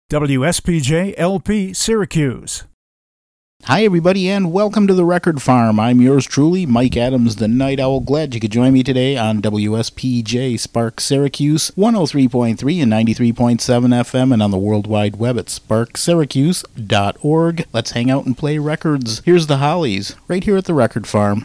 WSPJ LP Syracuse. Hi, everybody, and welcome to the Record Farm. I'm yours truly, Mike Adams, the Night Owl. Glad you could join me today on WSPJ Spark Syracuse, 103.3 and 93.7 FM, and on the World Wide Web at sparksyracuse.org. Let's hang out and play records. Here's the Hollies, right here at the Record Farm.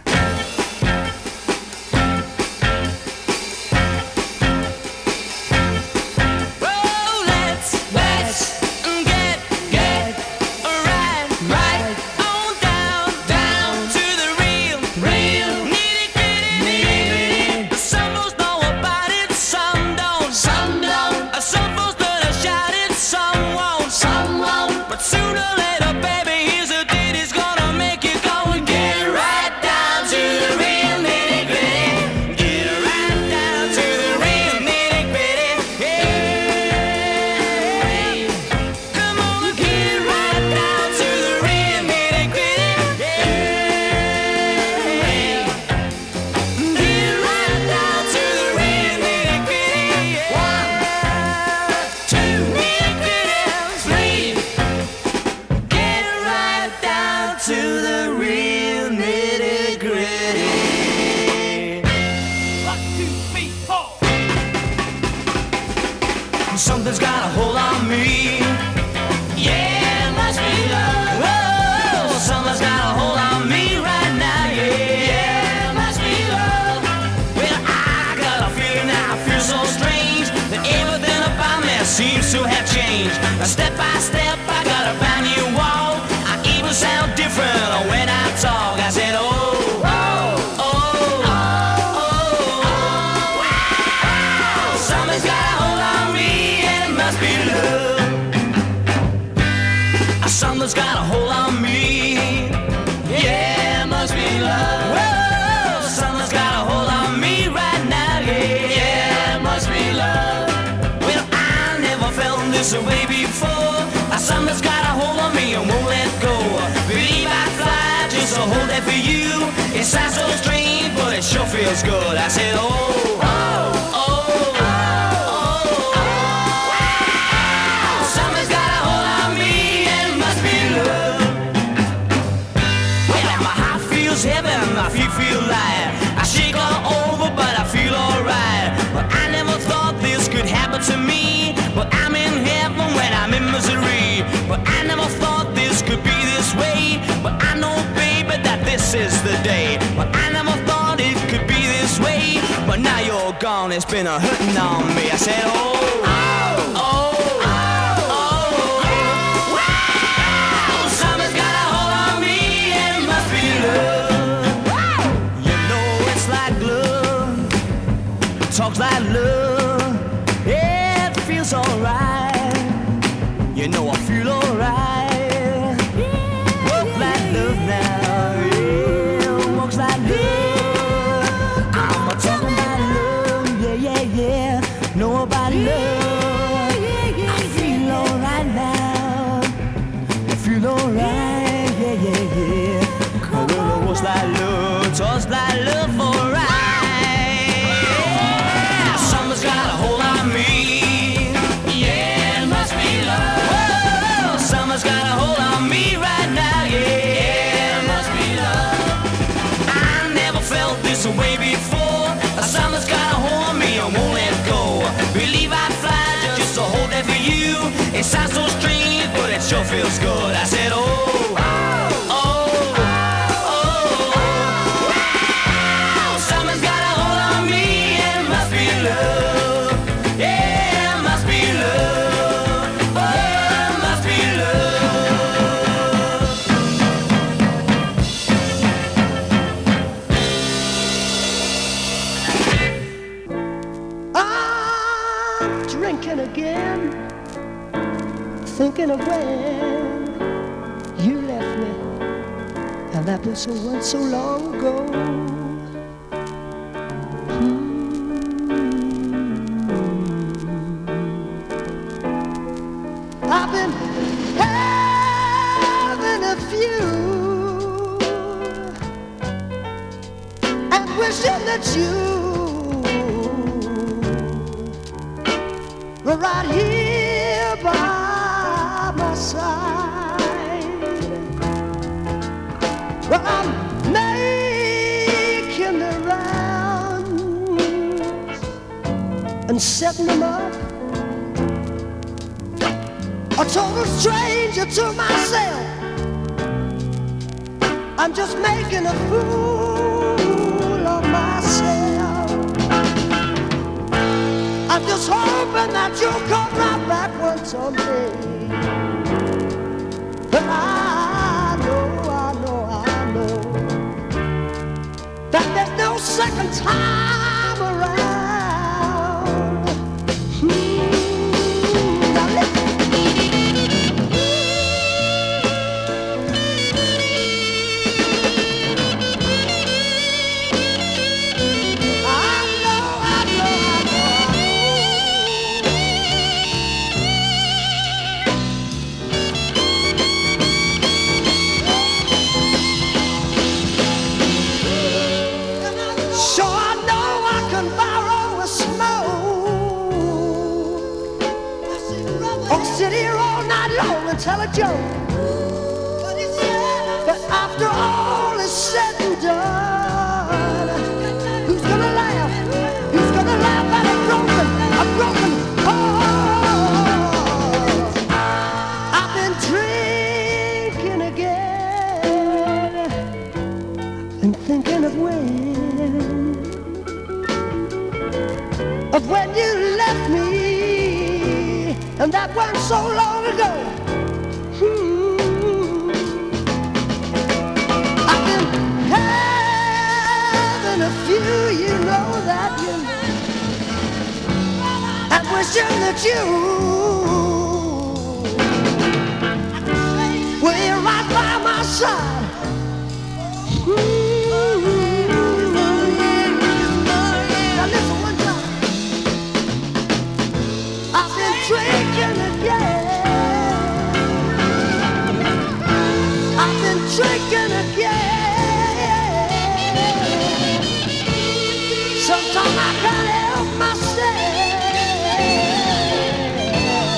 Something's got a hold on me. Yeah, it must be love. Whoa, something's got a hold on me right now. Yeah, it must be love. Well, I got a feeling now, I feel so strange that everything about me seems to have changed. Step by step, I got a brand new wall. I even sound different when I talk. I said, something's got a hold on me. Must be love. Something's got a hold on me. Yeah, it must be love. Whoa, something's got a hold on me right now. Yeah, it must be love. Well, I never felt this way before. Something's got a hold on me and won't let go. Believe I fly just to hold that for you. It sounds so strange, but it sure feels good. I said, heaven, my feet feel light. I shake all over, but I feel alright. But I never thought this could happen to me. But I'm in heaven when I'm in misery. But I never thought this could be this way. But I know, baby, that this is the day. But I never thought it could be this way. But now you're gone, it's been a hurting on me. I said, something's got a hold on me, and it must be love. Talks like love, yeah, it feels alright. You know I feel alright. Walk like love now, yeah, walks like love. I'm a talking about love, yeah. Know about love. I feel alright now. I feel alright, yeah. Walks like love, talks like love for right. Got a hold on me. Yeah, it must be love. Whoa, someone's got a hold on me right now. Yeah, it must be love. I never felt this way before. Someone's got a hold on me and won't let go. Believe I'd fly just to hold that for you. It sounds so strange, but it sure feels good. I said, someone's got a hold on me and it must be love. Again, thinking of when you left me, and that was so long ago. I've been having a few and wishing that you were right here by side. Well, I'm making the rounds and setting them up. A total stranger to myself. I'm just making a fool of myself. I'm just hoping that you'll come right back one someday. But I know that there's no second time around. Now listen. Sit here all night long and tell a joke. But after all is said and done, who's gonna laugh? Who's gonna laugh at a broken heart? I've been drinking again and thinking of when you left me. And that wasn't so long ago. I've been having a few, you know that you know. And wishing that you were here right by my side. Now listen one time. I've been drinking again. I've been drinking again. Sometimes I can't help myself.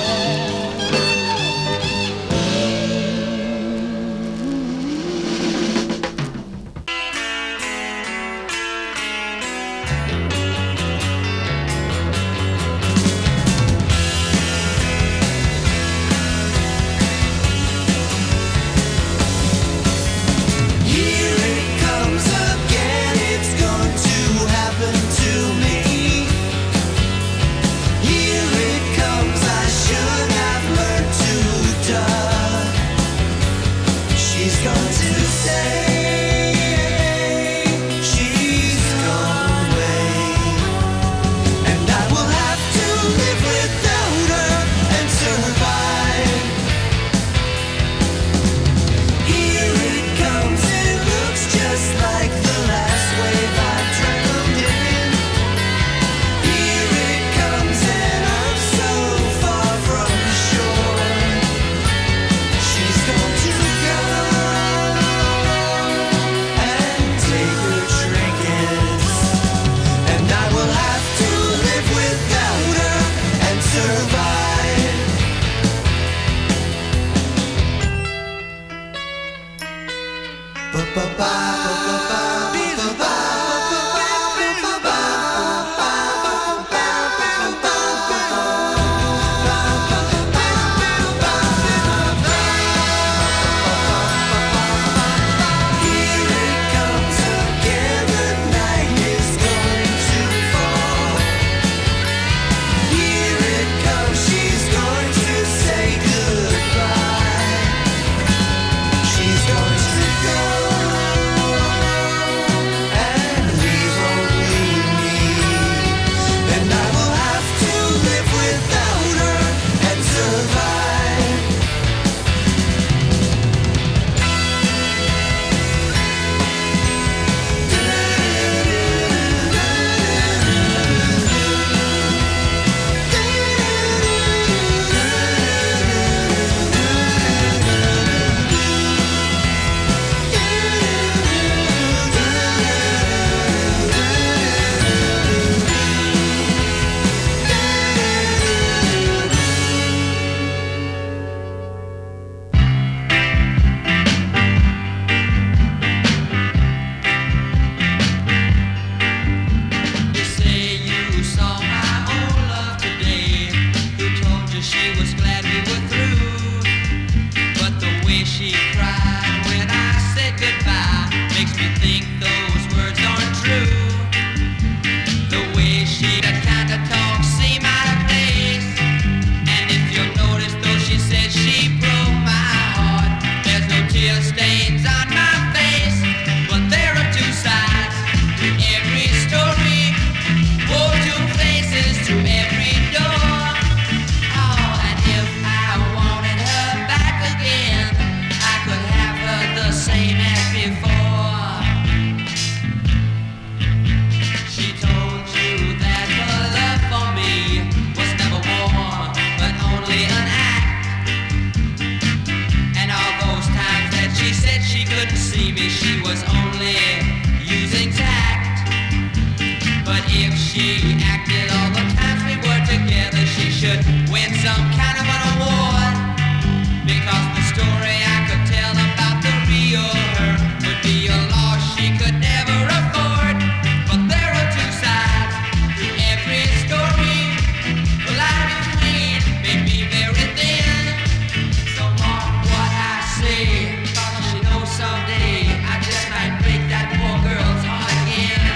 could win some kind of an award. Because the story I could tell about the real her would be a loss she could never afford. But there are two sides to every story. Well, I between may be very thin. So mark what I say, 'cause you know someday I just might break that poor girl's heart again.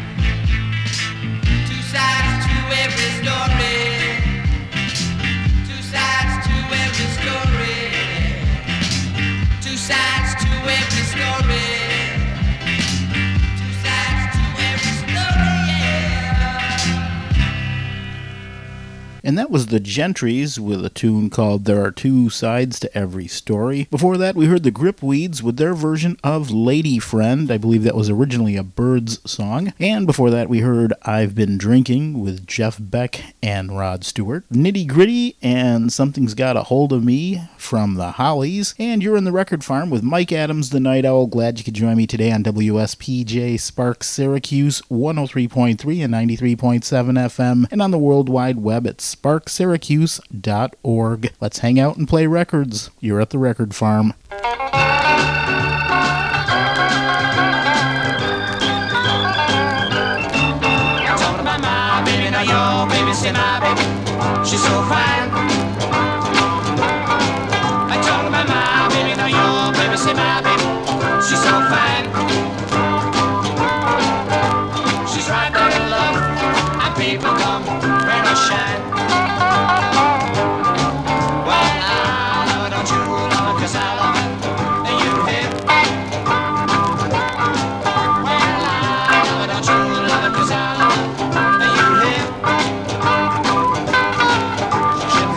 Two sides to every story. Two sides to every story. Two sides to every story. Two sides to every story, yeah. And that was the Gentrys with a tune called There Are Two Sides to Every Story. Before that, we heard the Gripweeds with their version of Lady Friend. I believe that was originally a Byrds song. And before that, we heard I've Been Drinking with Jeff Beck and Rod Stewart. Nitty Gritty and Something's Got a Hold of Me from the Hollies. And you're in the Record Farm with Mike Adams, the Night Owl. Glad you could join me today on WSPJ Sparks Syracuse 103.3 and 93.7 FM, and on the World Wide Web at sparksyracuse.org. Let's hang out and play records. You're at the Record Farm. I told her my baby, now your baby, say my baby, she's so fine. I told her my baby, now your baby, say my baby, she's so fine. She's right there in love, and people come, rain or shine. Well, I love her, don't you love her, 'cause I love her, and you hit. Well, I love her, don't you love her, 'cause I love her, and you hit. She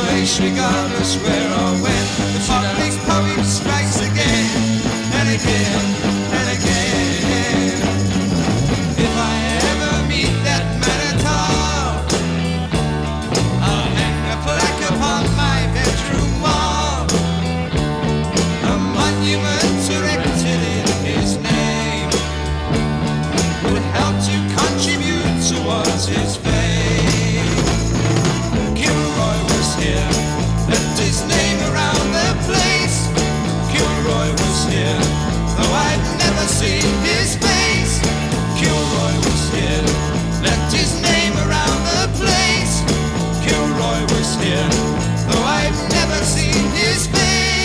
place, regardless where or when. The public strikes again and again and again. If I ever meet that man at all, I'll hang a plaque upon my bedroom wall, a monument erected in his name would help to contribute towards his fame. Kilroy was here, left his name around the place. Kilroy was here, though I'd never seen his face. Kilroy was here, left his name around the place. Kilroy was here, though I'd never seen his face.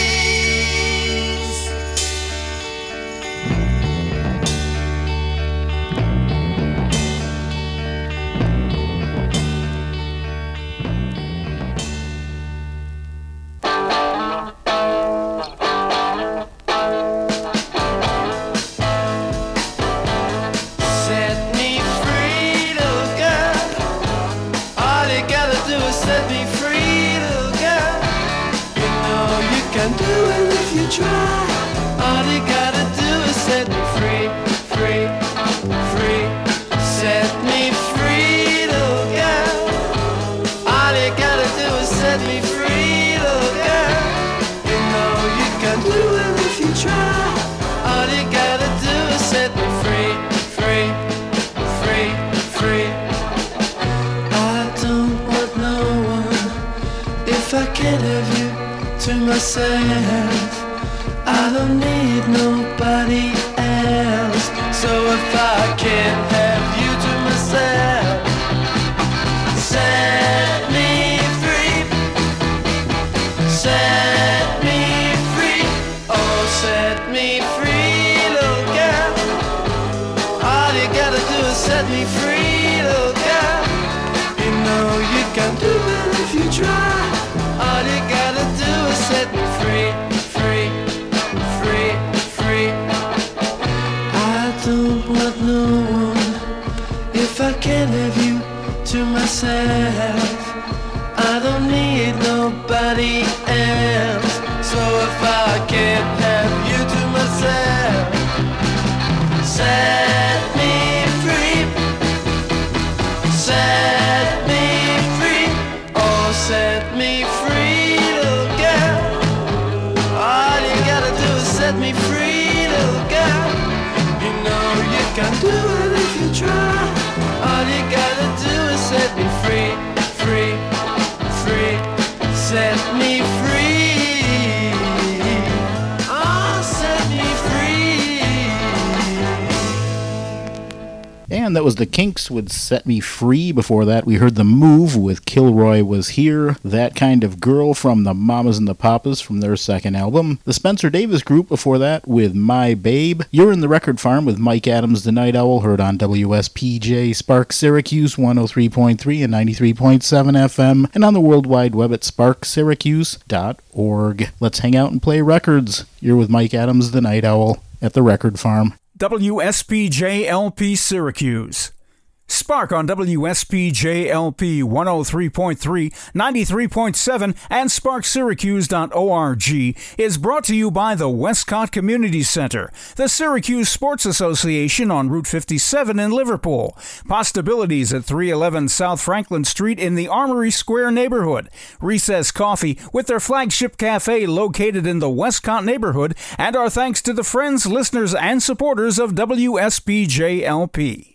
Set me free, little girl. All you gotta do is set me free, little girl. You know you can do it if you try. All you gotta do is set me free, free, free. Set me free, little girl. All you gotta do is set me free, little girl. You know you can do it if you try. All you gotta do is set me free, free, free, free. I don't want no one if I can't have you to myself. I don't need nobody else. So if I can't have you to myself, set me free, set me free, oh set me free, little girl. All you gotta do is set me free, little girl. You know you can do it if you try. All you gotta do is set me free, free, free, free. I don't want no one if I can't have you to myself. I don't need nobody else. So if I can't have you to myself, set me free, set me free, oh set me free, little girl. All you gotta do is set me free, little girl. You know you can do it if you try. All you gotta do is set me free, free, free, set me free. Oh, set me free. And that was the Kinks with Set Me Free. Before that, we heard The Move with Kilroy Was Here. That Kind of Girl from the Mamas and the Papas from their second album. The Spencer Davis Group before that with My Babe. You're in the Record Farm with Mike Adams, the Night Owl, heard on WSPJ Spark Syracuse 103.3 and 93.7 FM, and on the World Wide Web at sparksyracuse.org. Let's hang out and play records. You're with Mike Adams, the Night Owl, at the Record Farm. WSPJ-LP Syracuse. Spark on WSPJ-LP 103.3, 93.7, and SparkSyracuse.org is brought to you by the Westcott Community Center, the Syracuse Sports Association on Route 57 in Liverpool, Postabilities at 311 South Franklin Street in the Armory Square neighborhood, Recess Coffee with their flagship cafe located in the Westcott neighborhood, and our thanks to the friends, listeners, and supporters of WSPJ-LP.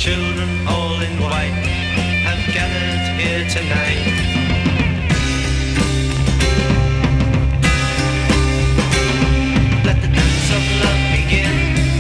children all in white have gathered here tonight. Let the dance of love begin.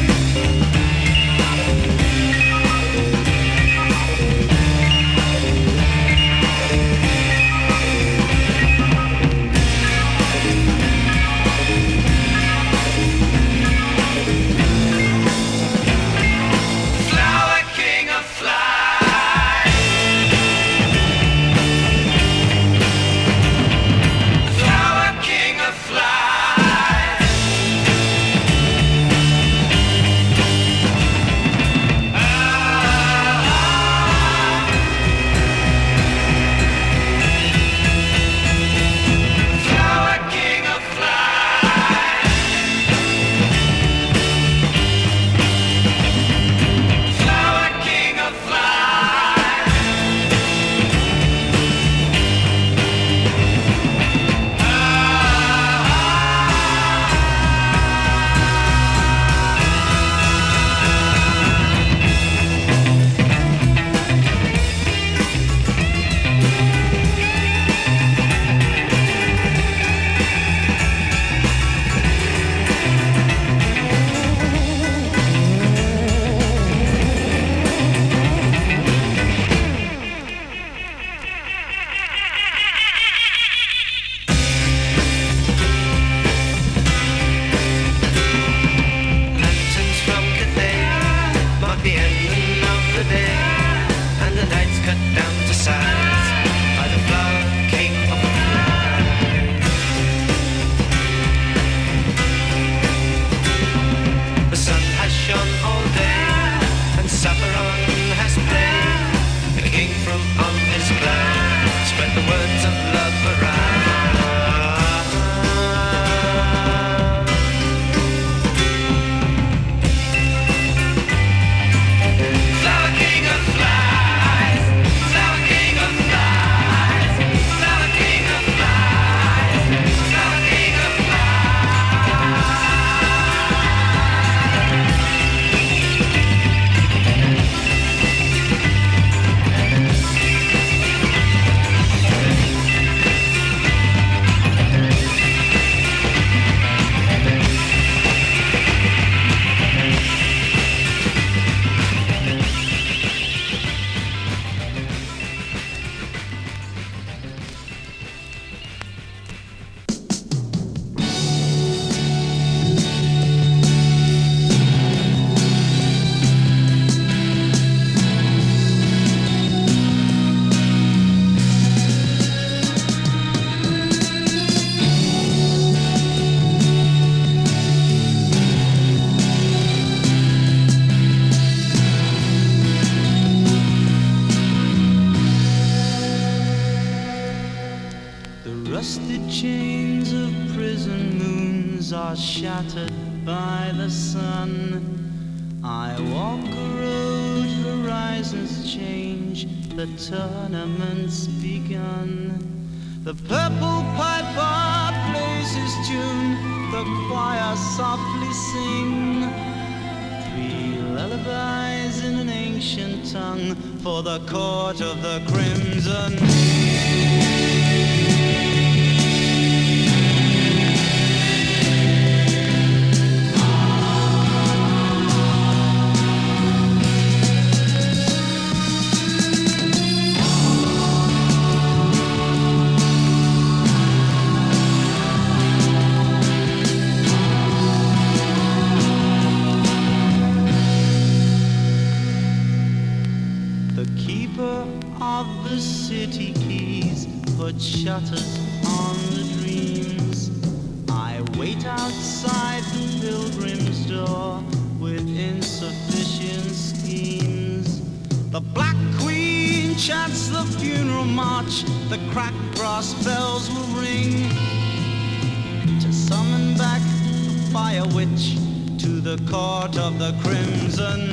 Shattered by the sun, I walk a road, horizons change, the tournament's begun. The purple piper plays his tune, the choir softly sing. 3 lullabies in an ancient tongue for the court of the crimson. Shutters on the dreams. I wait outside the pilgrim's door with insufficient schemes. The Black Queen chants the funeral march, the cracked brass bells will ring to summon back the fire witch to the court of the crimson.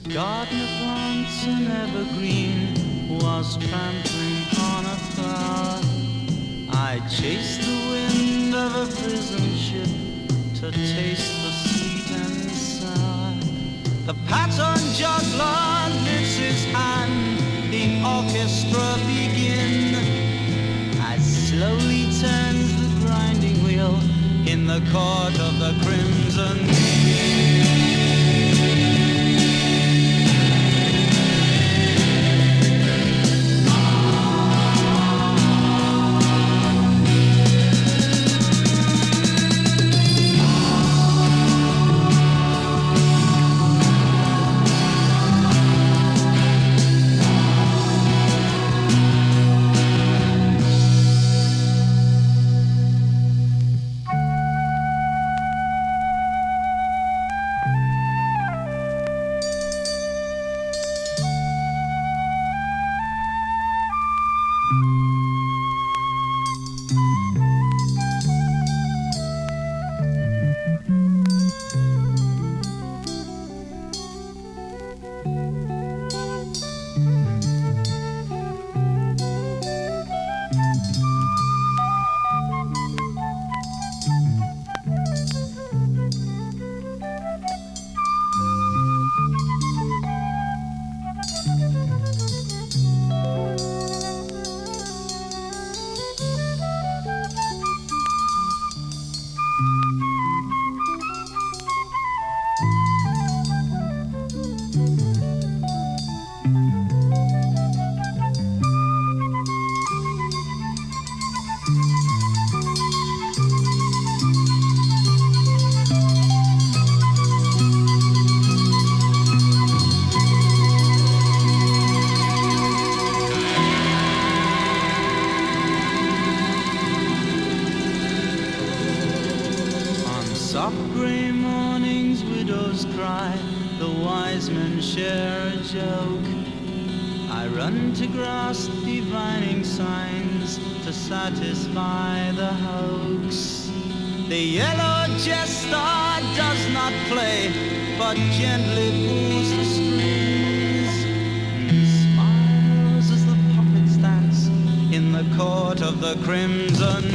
gardener plants an evergreen was trampling on a flower. I chased the wind of a prison ship to taste the sweet and sour. The pattern juggler lifts his hand, the orchestra begin. As slowly turns the grinding wheel in the court of the crimson. To grasp divining signs to satisfy the hoax. The yellow jester does not play, but gently pulls the strings and smiles as the puppets dance in the court of the crimson.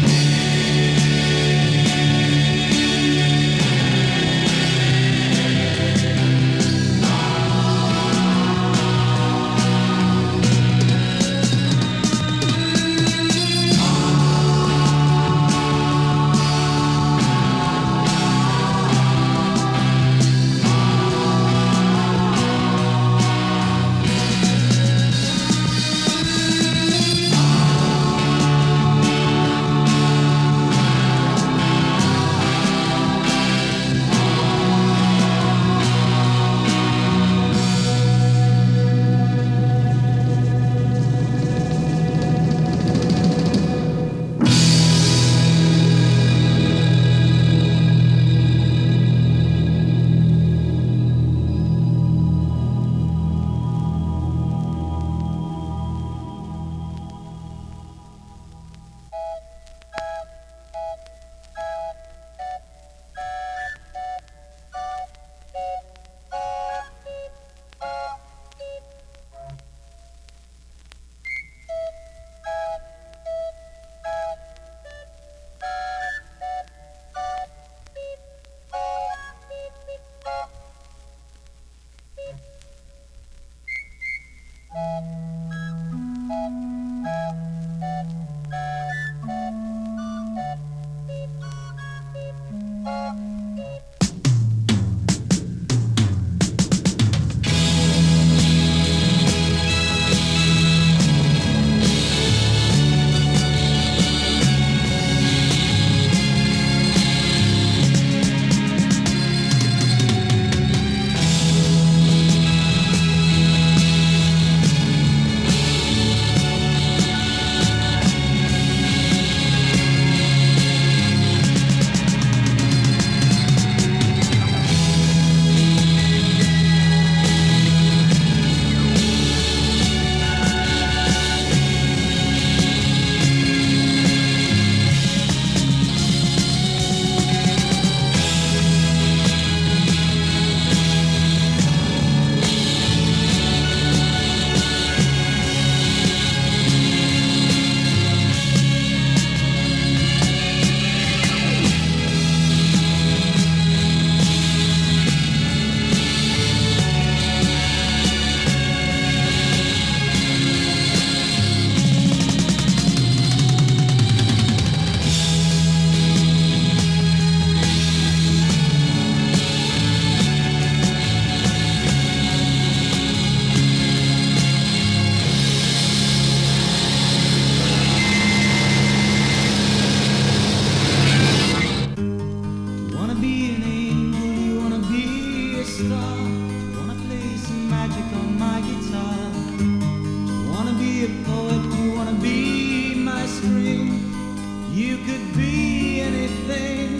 star? Wanna play some magic on my guitar? Wanna be a poet? You wanna be my string? You could be anything.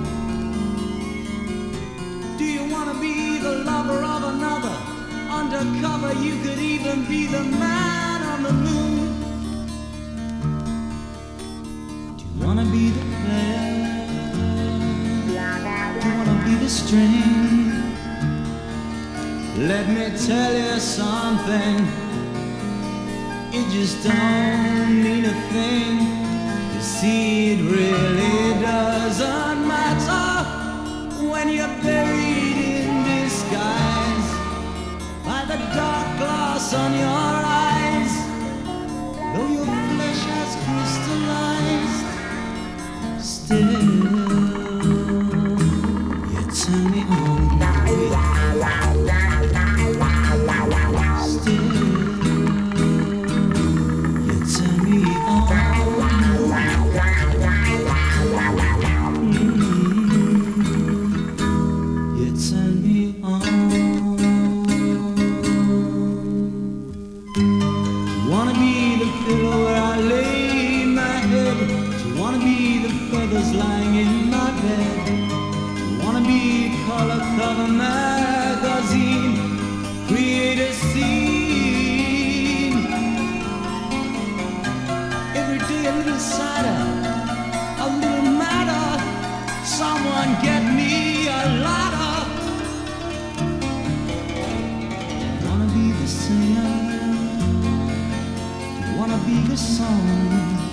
Do you wanna be the lover of another? Undercover, you could even be the man on the moon. Do you wanna be the player? Do you wanna be the string? Let me tell you something. It just don't mean a thing. You see, it really doesn't matter when you're buried in disguise by the dark glass on your eyes. Though your flesh has crystallized, still you turn me on. Still you turn me on. You turn me on. Wanna be the pillow where I lay my head? Do you wanna be the feathers lying in my bed? Do you wanna be a color cover magazine? Create a scene. Every day a little sadder, a little madder. Someone get me a ladder. Wanna be the singer? Wanna be the song?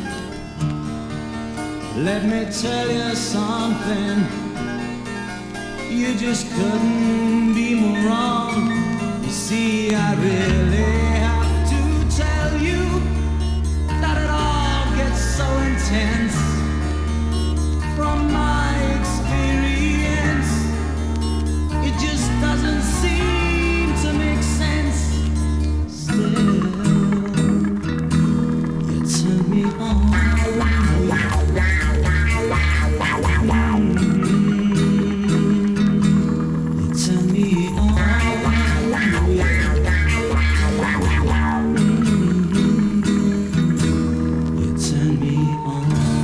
Let me tell you something. You just couldn't be more wrong. You see, I really have to tell you that it all gets so intense. From my experience, it just doesn't seem to make sense. Still turn me on. You turn me on. You turn me on.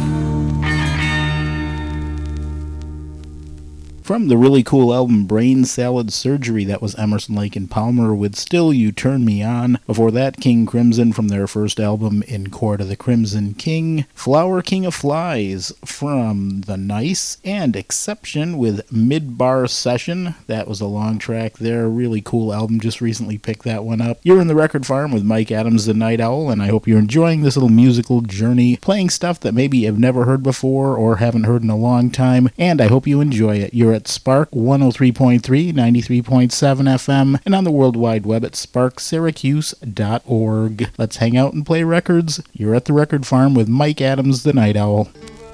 From the really cool album Brain Salad Surgery, that was Emerson, Lake and Palmer with Still You Turn Me On. Before that, King Crimson from their first album In Court of the Crimson King. Flower King of Flies from The Nice, and Exception with Midbar Session. That was a long track there, really cool album, just recently picked that one up. You're in the Record Farm with Mike Adams, the Night Owl, and I hope you're enjoying this little musical journey, playing stuff that maybe you've never heard before or haven't heard in a long time, and I hope you enjoy it. You're at Spark 103.3, 93.7 FM, and on the World Wide Web at sparksyracuse.org. Let's hang out and play records. You're at the Record Farm with Mike Adams, the Night Owl.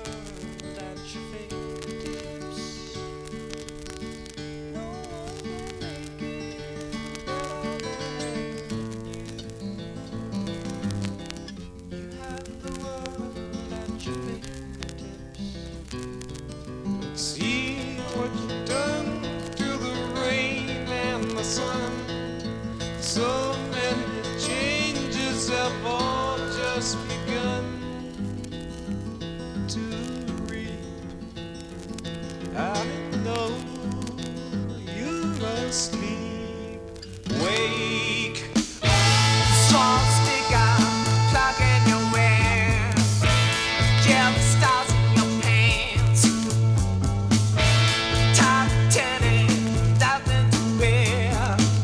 See what you've done to the rain and the sun. So many changes have all just begun to reap. I know you're asleep. Wake up, swastika, plug in your ear. Jelly stars in your pants. Top 10 nothing to wear.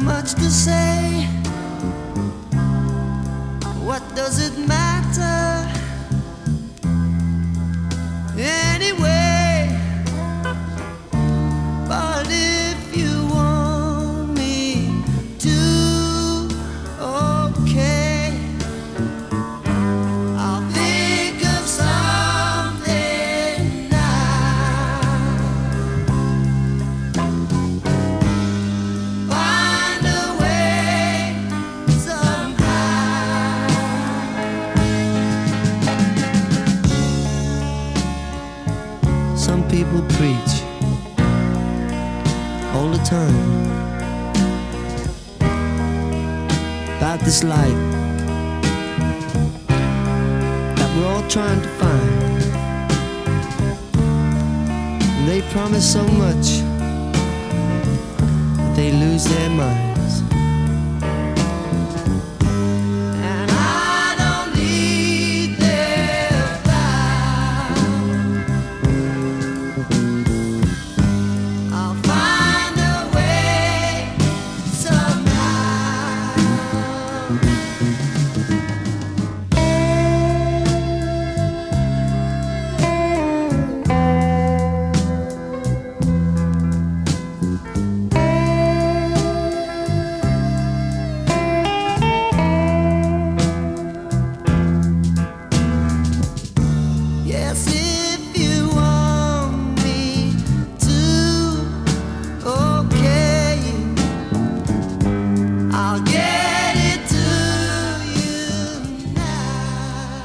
much to say. What does it matter? Anyway, but if you want me to, okay, I'll think of something now. Find a way somehow. Some people preach all the time about this light that we're all trying to find. And they promise so much that they lose their minds. And I don't need their vow. I'll find a way somehow. Yes, if you want me to, okay, I'll get it to you now.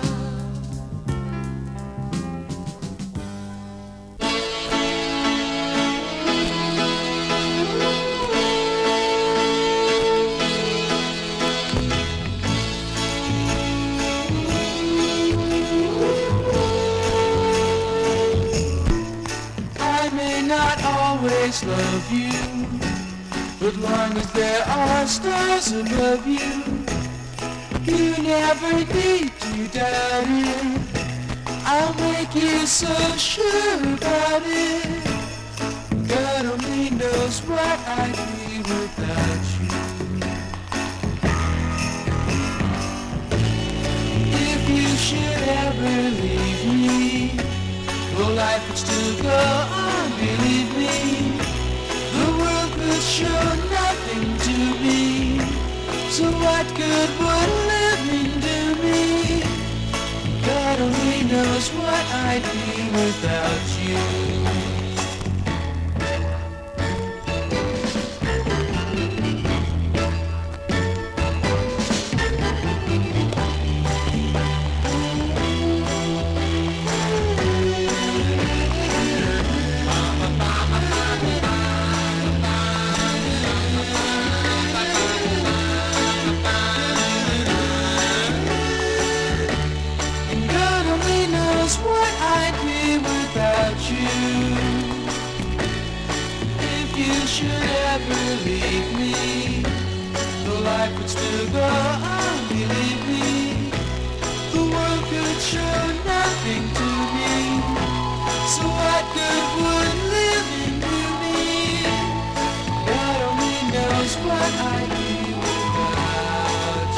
I may not always love you, but long as there are stars above you, you never need to doubt it. I'll make you so sure about it. God only knows what I'd be without you. If you should ever leave me, well, life would still go on, believe me. The world could show nothing to me. So what good would living do me? God only knows what I'd be without you. And God only knows what I'd be without you. If you should ever leave me, the life would still go on, believe me. The world could show nothing to me. So what good would living do me? God only knows what I'd be without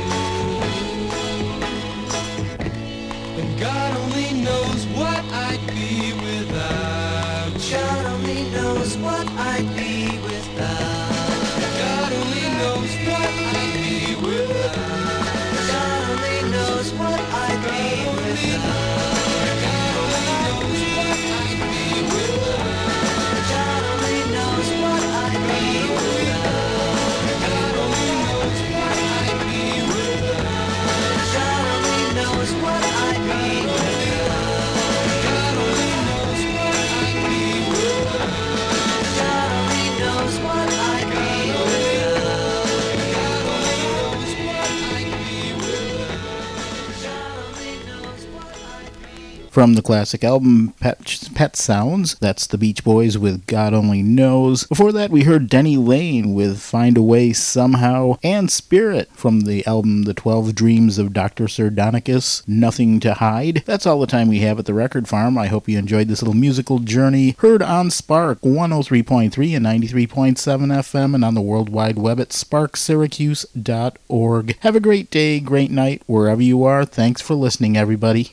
you. And God only knows what I'd be without you. God only knows what I'd be without. God only knows what I'd be without. From the classic album Pet Sounds, that's the Beach Boys with God Only Knows. Before that, we heard Denny Lane with Find a Way Somehow, and Spirit from the album The 12 Dreams of Dr. Sardonicus, Nothing to Hide. That's all the time we have at the Record Farm. I hope you enjoyed this little musical journey, heard on Spark 103.3 and 93.7 FM, and on the World Wide Web at sparksyracuse.org. Have a great day, great night, wherever you are. Thanks for listening, everybody.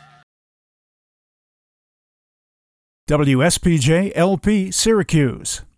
WSPJ LP Syracuse.